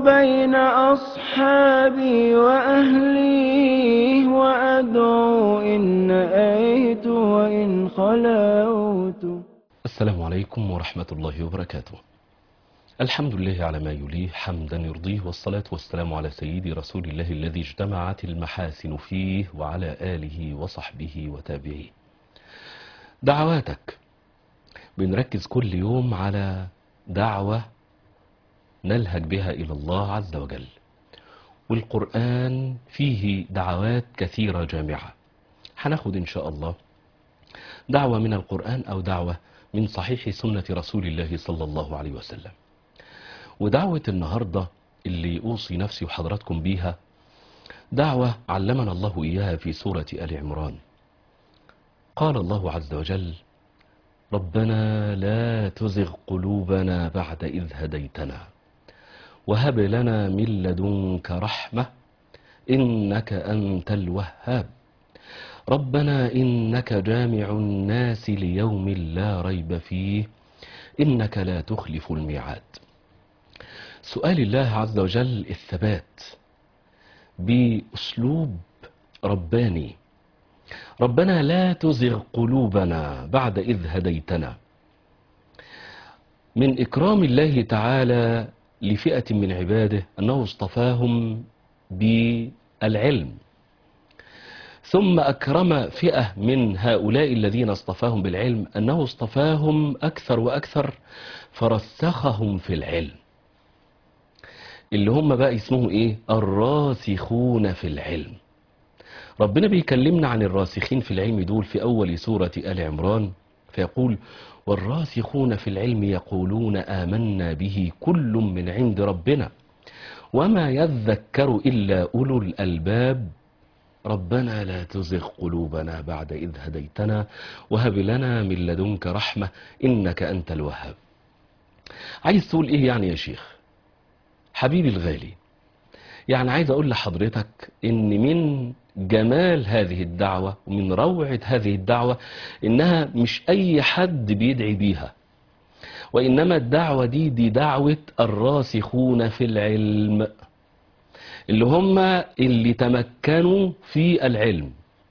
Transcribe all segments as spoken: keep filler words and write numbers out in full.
بين أصحابي وأهلي وأدعو إن نأيت وإن خلوت. السلام عليكم ورحمة الله وبركاته. الحمد لله على ما يليه حمدا يرضيه، والصلاة والسلام على سيدي رسول الله الذي اجتمعت المحاسن فيه وعلى آله وصحبه وتابعيه. دعواتك بنركز كل يوم على دعوة نلهج بها إلى الله عز وجل، والقرآن فيه دعوات كثيرة جامعة. هناخد إن شاء الله دعوة من القرآن أو دعوة من صحيح سنة رسول الله صلى الله عليه وسلم. ودعوة النهاردة اللي أوصي نفسي وحضراتكم بيها دعوة علمنا الله إياها في سورة آل عمران. قال الله عز وجل: ربنا لا تزغ قلوبنا بعد إذ هديتنا وهب لنا من لدنك رحمة إنك أنت الوهاب ربنا إنك جامع الناس ليوم لا ريب فيه إنك لا تخلف الميعاد. سؤال الله عز وجل الثبات بأسلوب رباني. ربنا لا تزغ قلوبنا بعد إذ هديتنا. من إكرام الله تعالى لفئة من عباده أنه اصطفاهم بالعلم، ثم أكرم فئة من هؤلاء الذين اصطفاهم بالعلم أنه اصطفاهم أكثر وأكثر فرسخهم في العلم، اللي هم بقى اسمهم إيه؟ الراسخون في العلم. ربنا بيكلمنا عن الراسخين في العلم دول في أول سورة آل عمران، فيقول: والراسخون في العلم يقولون آمنا به كل من عند ربنا وما يذكر إلا أولو الألباب ربنا لا تزغ قلوبنا بعد إذ هديتنا وهب لنا من لدنك رحمة إنك أنت الوهاب. عايز تقول إيه يعني يا شيخ حبيبي الغالي؟ يعني عايز أقول لحضرتك إن من جمال هذه الدعوة ومن روعة هذه الدعوة إنها مش أي حد بيدعي بيها، وإنما الدعوة دي دي دعوة الراسخون في العلم، اللي هم اللي تمكنوا في العلم.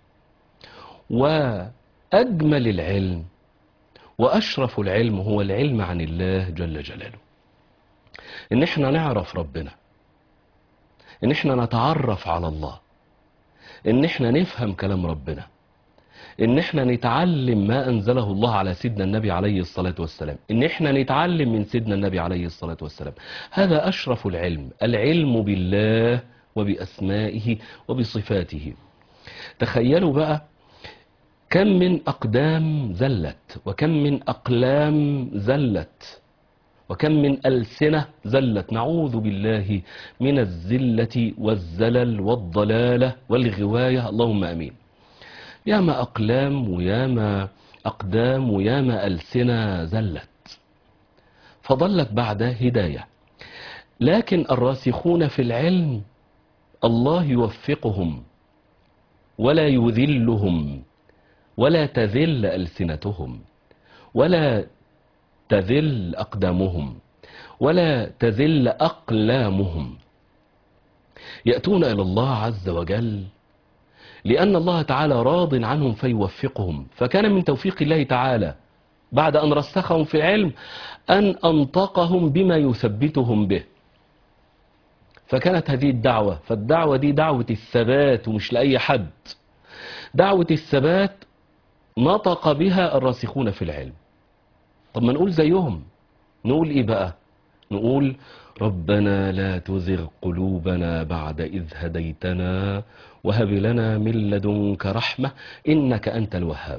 وأجمل العلم وأشرف العلم هو العلم عن الله جل جلاله، إن احنا نعرف ربنا، إن احنا نتعرف على الله، إن احنا نفهم كلام ربنا، إن احنا نتعلم ما أنزله الله على سيدنا النبي عليه الصلاة والسلام، إن احنا نتعلم من سيدنا النبي عليه الصلاة والسلام. هذا أشرف العلم، العلم بالله وبأسمائه وبصفاته. تخيلوا بقى كم من أقدام زلت، وكم من أقلام زلت، وكم من ألسنة زلت، نعوذ بالله من الزلة والزلل والضلالة والغواية، اللهم أمين. ياما أقلام وياما أقدام وياما ألسنة زلت فضلت بعد هداية، لكن الراسخون في العلم الله يوفقهم ولا يذلهم ولا تذل ألسنتهم ولا تذل أقدامهم ولا تذل أقلامهم. يأتون إلى الله عز وجل لأن الله تعالى راض عنهم فيوفقهم. فكان من توفيق الله تعالى بعد أن رسخهم في العلم أن أنطقهم بما يثبتهم به. فكانت هذه الدعوة، فالدعوة دي دعوة الثبات ومش لأي حد، دعوة الثبات نطق بها الراسخون في العلم. طب ما نقول زيهم، نقول إيه بقى؟ نقول: ربنا لا تزغ قلوبنا بعد إذ هديتنا وهب لنا من لدنك رحمة إنك أنت الوهاب.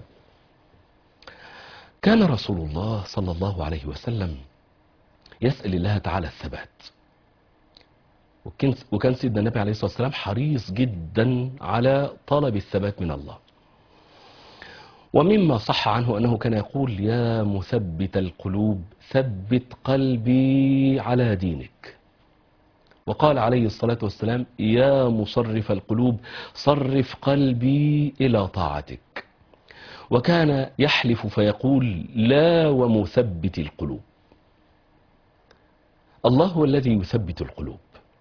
كان رسول الله صلى الله عليه وسلم يسأل الله تعالى الثبات، وكان سيدنا النبي عليه الصلاة والسلام حريص جدا على طلب الثبات من الله. ومما صح عنه أنه كان يقول: يا مثبت القلوب ثبت قلبي على دينك. وقال عليه الصلاة والسلام: يا مصرف القلوب صرف قلبي إلى طاعتك. وكان يحلف فيقول: لا ومثبت القلوب. الله هو الذي يثبت القلوب،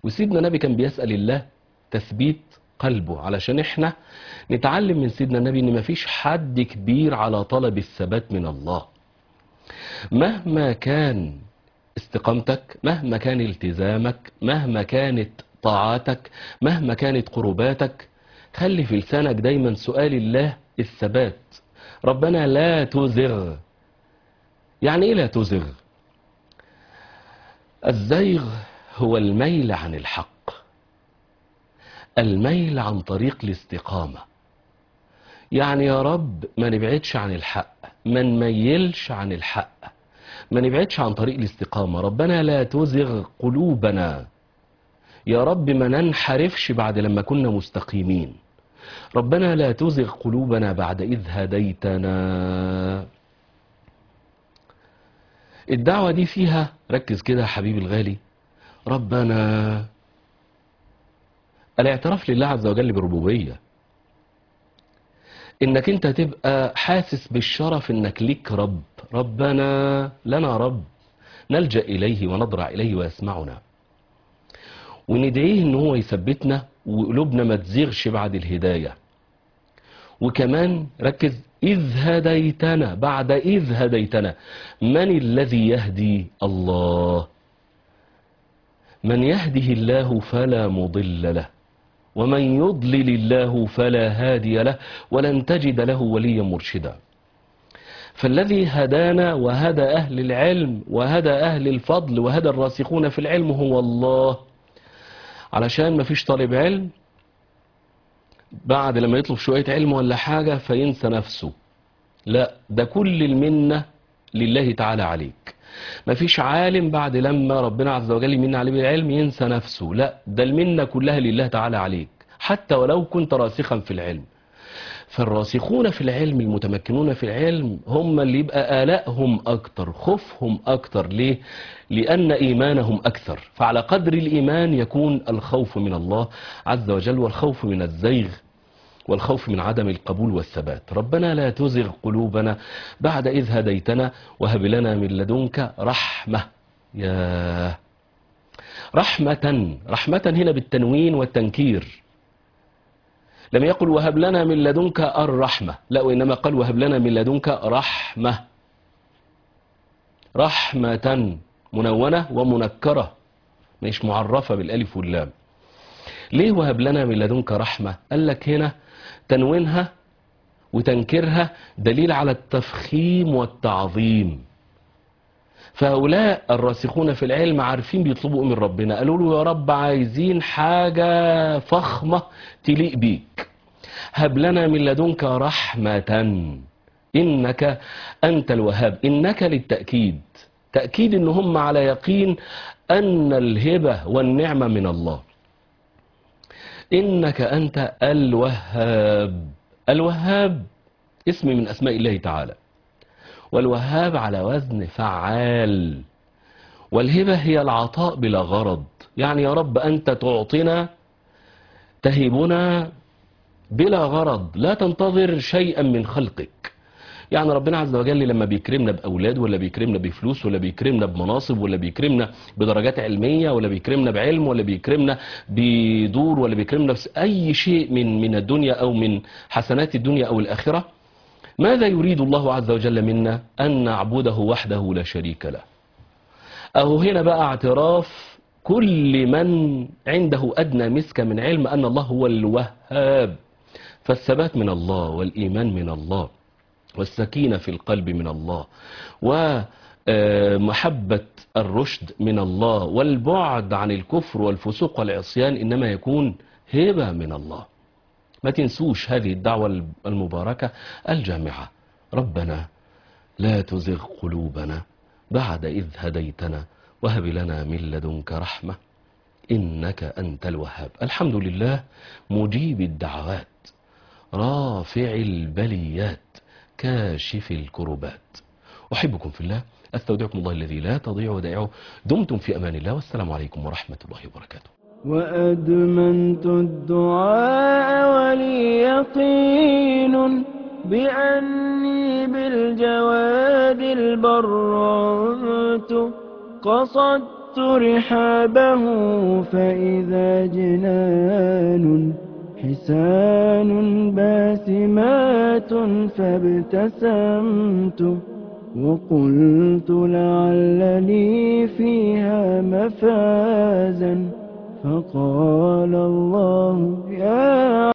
وسيدنا النبي كان بيسأل الله تثبيت قلبه، علشان احنا نتعلم من سيدنا النبي ان مفيش حد كبير على طلب الثبات من الله. مهما كان استقامتك، مهما كان التزامك، مهما كانت طاعاتك، مهما كانت قرباتك، خلي في لسانك دايما سؤال الله الثبات. ربنا لا تزغ. يعني ايه لا تزغ؟ الزيغ هو الميل عن الحق، الميل عن طريق الاستقامة. يعني يا رب ما نبعدش عن الحق، ما نميلش عن الحق، ما نبعدش عن طريق الاستقامة. ربنا لا تزغ قلوبنا، يا رب ما ننحرفش بعد لما كنا مستقيمين. ربنا لا تزغ قلوبنا بعد إذ هديتنا. الدعوة دي فيها، ركز كده يا حبيبي الغالي، ربنا الاعتراف لله عز وجل بالربوبية، انك انت تبقى حاسس بالشرف انك ليك رب. ربنا لنا رب نلجأ اليه ونضرع اليه ويسمعنا، وندعيه ان هو يثبتنا وقلوبنا ما تزيغش بعد الهداية. وكمان ركز، إذ هديتنا، بعد إذ هديتنا. من الذي يهدي؟ الله. من يهده الله فلا مضل له، ومن يضلل الله فلا هادي له، ولن تجد له وليا مرشدا. فالذي هدانا وهدى أهل العلم وهدى أهل الفضل وهدى الراسخون في العلم هو الله. علشان ما فيش طالب علم بعد لما يطلب شوية علم ولا حاجة فينسى نفسه، لا، ده كل المنة لله تعالى عليك. ما فيش عالم بعد لما ربنا عز وجل يمن عليه بالعلم ينسى نفسه، لا، ده المنة كلها لله تعالى عليك حتى ولو كنت راسخا في العلم. فالراسخون في العلم المتمكنون في العلم هم اللي يبقى آلائهم أكتر، خوفهم أكتر. ليه؟ لأن إيمانهم أكثر، فعلى قدر الإيمان يكون الخوف من الله عز وجل، والخوف من الزيغ، والخوف من عدم القبول والثبات. ربنا لا تزغ قلوبنا بعد إذ هديتنا وهب لنا من لدنك رحمة. يا رحمة، رحمة هنا بالتنوين والتنكير، لم يقل وهب لنا من لدنك الرحمة، لا، وإنما قال وهب لنا من لدنك رحمة. رحمة منونة ومنكرة، مش معرفة بالألف واللام. ليه وهب لنا من لدنك رحمة؟ قال لك هنا تنوينها وتنكيرها دليل على التفخيم والتعظيم. فهؤلاء الراسخون في العلم عارفين بيطلبوا من ربنا، قالوا له يا رب عايزين حاجة فخمة تليق بيك، هب لنا من لدنك رحمة إنك أنت الوهاب. إنك للتأكيد، تأكيد إن هم على يقين أن الهبة والنعمة من الله. إنك أنت الوهاب. الوهاب اسم من أسماء الله تعالى، والوهاب على وزن فعال. والهبة هي العطاء بلا غرض، يعني يا رب أنت تعطينا، تهبنا بلا غرض، لا تنتظر شيئا من خلقك. يعني ربنا عز وجل لما بيكرمنا بأولاد، ولا بيكرمنا بفلوس، ولا بيكرمنا بمناصب، ولا بيكرمنا بدرجات علمية، ولا بيكرمنا بعلم، ولا بيكرمنا بدور، ولا بيكرمنا بأي شيء من من الدنيا أو من حسنات الدنيا أو الآخرة، ماذا يريد الله عز وجل منا؟ أن نعبده وحده لا شريك له. أهو هنا بقى اعتراف كل من عنده أدنى مسكة من علم أن الله هو الوهاب. فالثبات من الله، والإيمان من الله، والسكينة في القلب من الله، ومحبة الرشد من الله، والبعد عن الكفر والفسوق والعصيان إنما يكون هبة من الله. ما تنسوش هذه الدعوة المباركة الجامعة. ربنا لا تزغ قلوبنا بعد إذ هديتنا وهب لنا من لدنك رحمة إنك أنت الوهاب. الحمد لله مجيب الدعوات، رافع البليات، كاشف الكربات. أحبكم في الله، أستودعكم الله الذي لا تضيع ودائعه. دمتم في أمان الله، والسلام عليكم ورحمة الله وبركاته. وأدمنت الدعاء ولي يقين بأني بالجواد البرات قصدت رحابه فإذا جنان حسان باسمات فابتسمت وقلت لعل لي فيها مفازا فقال الله يا